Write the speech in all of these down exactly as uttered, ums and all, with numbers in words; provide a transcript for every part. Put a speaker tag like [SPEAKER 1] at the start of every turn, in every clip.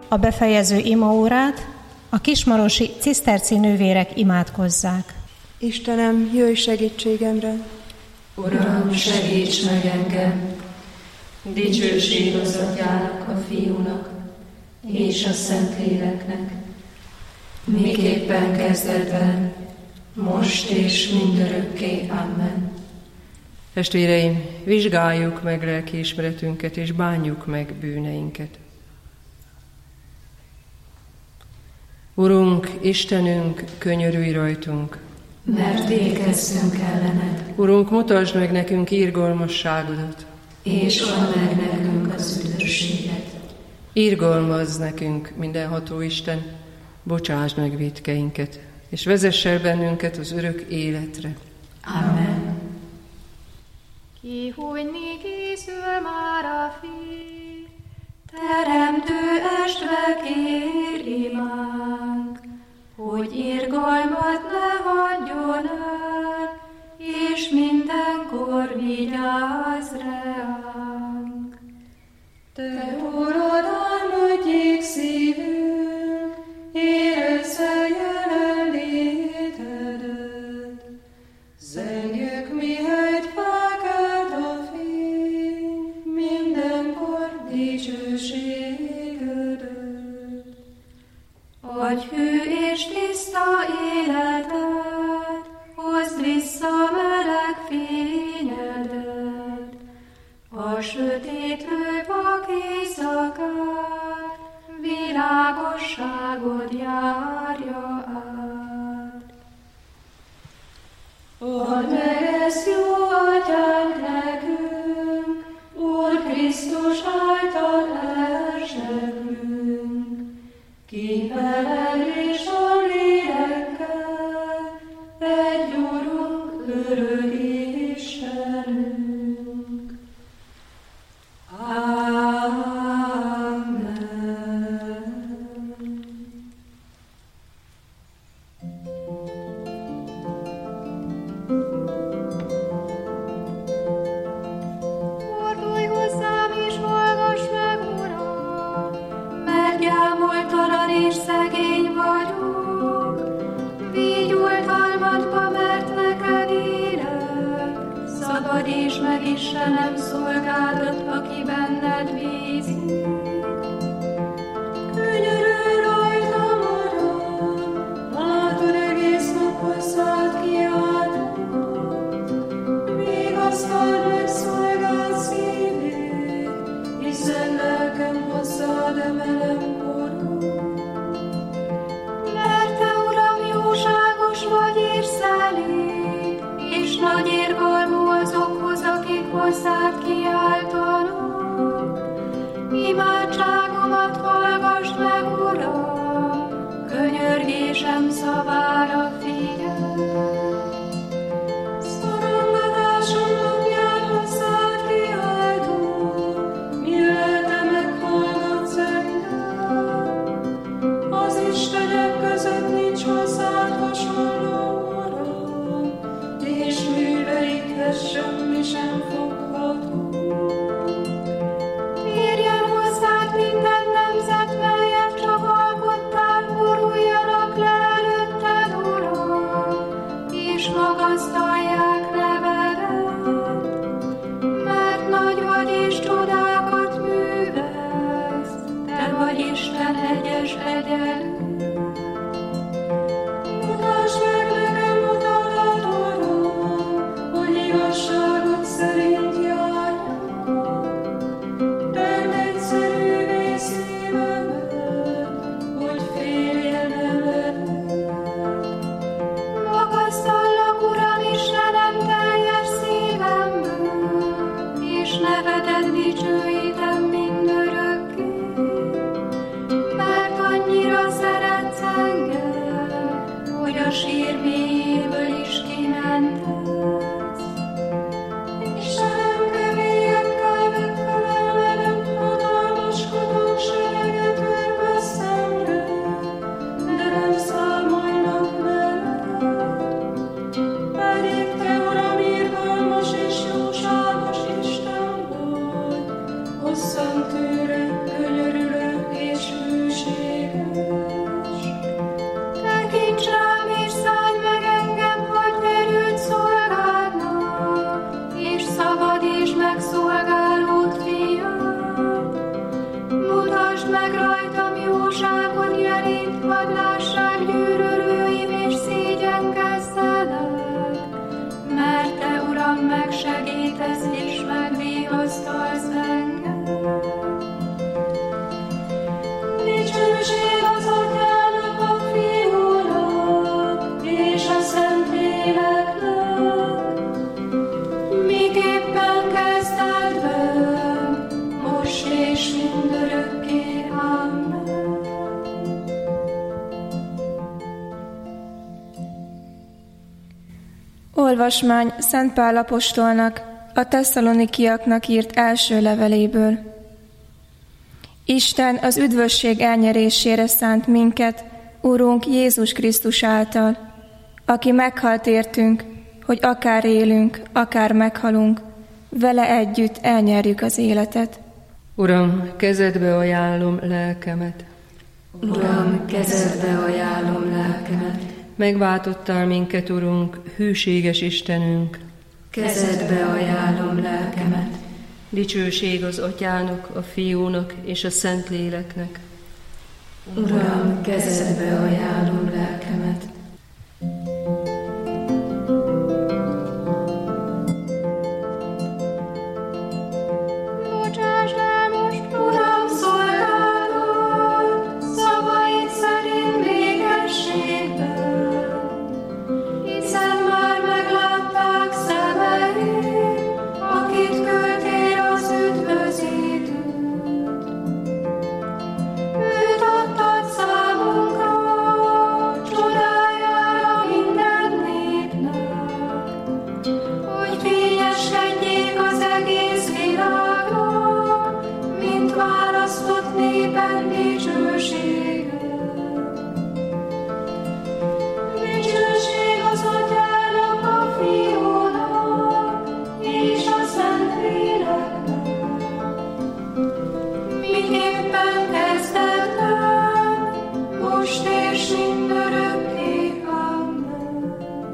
[SPEAKER 1] a befejező imaórát a kismarosi ciszterci nővérek imádkozzák.
[SPEAKER 2] Istenem, jöjj segítségemre!
[SPEAKER 3] Uram, segíts meg engem! Dicsőség az Atyának, a Fiúnak és a Szentléleknek, miképpen kezdetben, most és mindörökké. Amen.
[SPEAKER 4] Testvéreim, vizsgáljuk meg lelkiismeretünket, és bánjuk meg bűneinket. Urunk, Istenünk, könyörülj rajtunk!
[SPEAKER 3] Mert végezzünk ellened.
[SPEAKER 4] Urunk, mutasd meg nekünk irgalmasságodat,
[SPEAKER 3] és add meg nekünk az üdvösséget.
[SPEAKER 4] Irgalmazz nekünk, mindenható Isten, bocsásd meg vétkeinket, és vezess el bennünket az örök életre.
[SPEAKER 3] Amen.
[SPEAKER 5] Ki hunyni készül már a fény,
[SPEAKER 3] Teremtő estve kér imánk, hogy irgalmat ne hagyjon el, és mindenkor vigyázz reánk. Te urad álmodjék szívünk, érezze jelenlétedet. Zengjük, mihelyt felkelt a fény, mindenkor dicsőségedet. Adj hű és tiszta életet, hozd vissza meleg fényedet, a sötétlő vak éjszakát, világosságod járja át. Add meg ezt, jó Atyánk, nekünk, Úr Krisztus által elzsebünk, ki veled és a lélekkel, egy Urunk, örök Istenünk. Amen.
[SPEAKER 5] fordulj hozzám és hallgass meg, Uram,
[SPEAKER 3] Mert gyámoltalan és szegény vagyok, vígyultalmatba, mert neked élek. Szabadíts meg, Istenem, szolgádat, aki benned bízik. Könyörülj rajtam, Uram, látod, egész nap hozzád kiáltott. Vigasztald meg szolgád szívét, hiszen lelkem hozzád emelem korod. Mert te, Uram, jóságos vagy és szelíd, és nagy irgalmú azokhoz, akik hozzád kiáltanak. Imádságomat hallgassd meg, Uram, könyörgésem szavára figyelj. Szorongatásom napján hozzád kiáltok, mi lelke meghallgatsz engem. Az istenek között nincs hozzád hasonló, Uram, és műveidhez semmi sem fogható. Térjen hozzád minden nemzet, melyet csak alkottál, boruljanak le előtted, Uram, és magasztalják nevedet. Mert nagy vagy és csodákat művelsz, te vagy Isten egyes egyenlő. Mutasd meg nekem utadat, Uram, hogy igazságod szerint járjak. Tedd egyszerűvé szívemet, hogy féljen elednek. Magasztallak, Uram, Istenem, teljes szívemből, és nevedet dicsőítem mindörökké. Mert annyira szeretsz meg rajtam jóságot jelét, hadd lássák gyűlölőim és szégyenkezzenek, mert Te, Uram, megsegítesz és megvigasztalsz engem. Dicsőség az Atyának, a Fiúnak és a Szentléleknek, miképpen kezdetben, most és mindörökké. Amen.
[SPEAKER 2] Olvasmány Szent Pál apostolnak a tesszalonikiaknak írt első leveléből. Isten az üdvösség elnyerésére szánt minket, Urunk Jézus Krisztus által, aki meghalt értünk, hogy akár élünk, akár meghalunk, vele együtt elnyerjük az életet.
[SPEAKER 4] Uram, kezedbe ajánlom lelkemet.
[SPEAKER 3] Uram, kezedbe ajánlom lelkemet.
[SPEAKER 4] Megváltottál minket, Urunk, hűséges Istenünk.
[SPEAKER 3] Kezedbe ajánlom lelkemet.
[SPEAKER 4] Dicsőség az Atyának, a Fiúnak és a Szentléleknek.
[SPEAKER 3] Uram, kezedbe ajánlom lelkemet.
[SPEAKER 5] Bocsásd el most,
[SPEAKER 3] Uram, szolgálod, szavaid szerint békességben, hiszen már meglátták szemeim, akit küldtél az üdvözítőt. Őt adtad számunkra, csodájára minden népnek, hogy fényeskedjék az egész világnak, mint választott népen dicsősége. Dicsőség az Atyának, a Fiúnak és a Szentléleknek, miképpen kezdetben, most és mindörökké. Amen.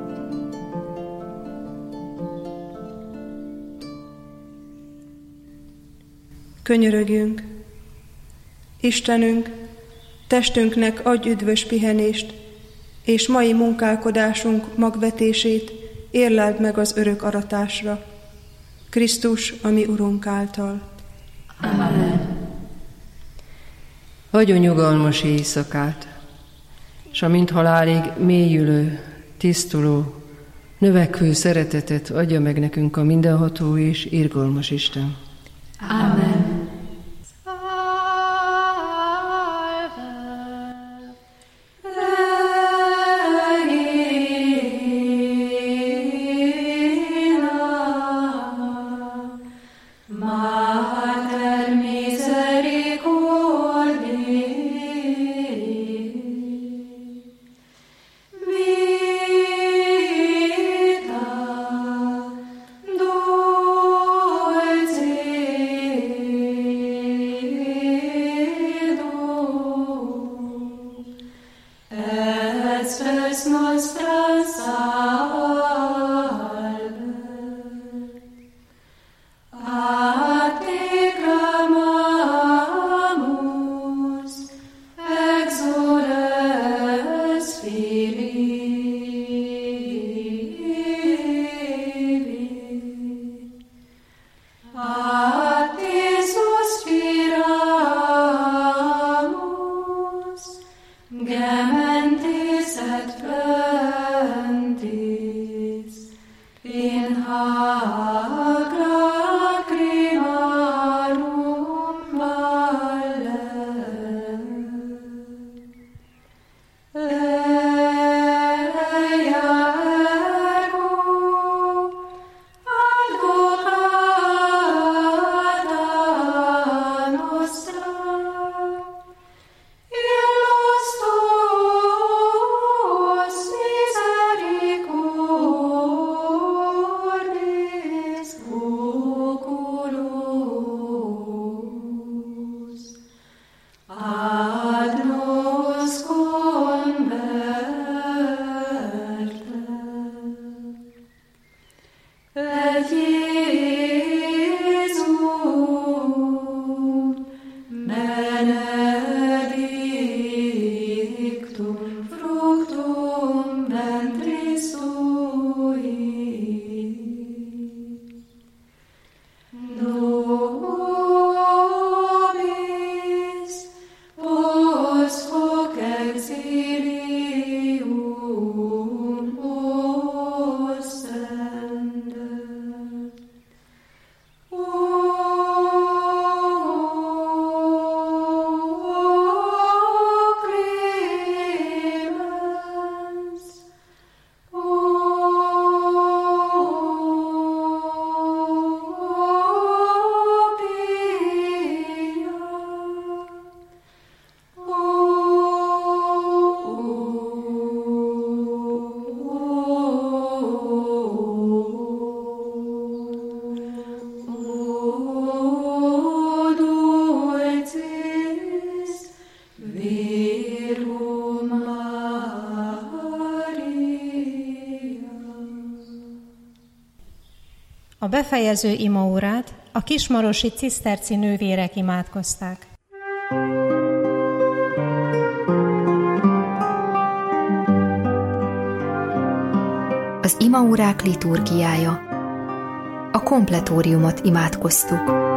[SPEAKER 2] Könyörögjünk! Istenünk, testünknek adj üdvös pihenést, és mai munkálkodásunk magvetését érleld meg az örök aratásra. Krisztus, a mi Urunk által.
[SPEAKER 3] Amen.
[SPEAKER 4] Adjon nyugalmas éjszakát, s a mint halálig mélyülő, tisztuló, növekvő szeretetet adja meg nekünk a mindenható és irgalmas Isten.
[SPEAKER 3] Amen. benedictum fructum ventris sui. Nobis vos hoc exilium ostende. O clemens, o pia, o dulcis Virgum Maria.
[SPEAKER 1] A befejező imaórát a kismarosi ciszterci nővérek imádkozták.
[SPEAKER 6] Az imaórák liturgiája. A kompletóriumot imádkoztuk.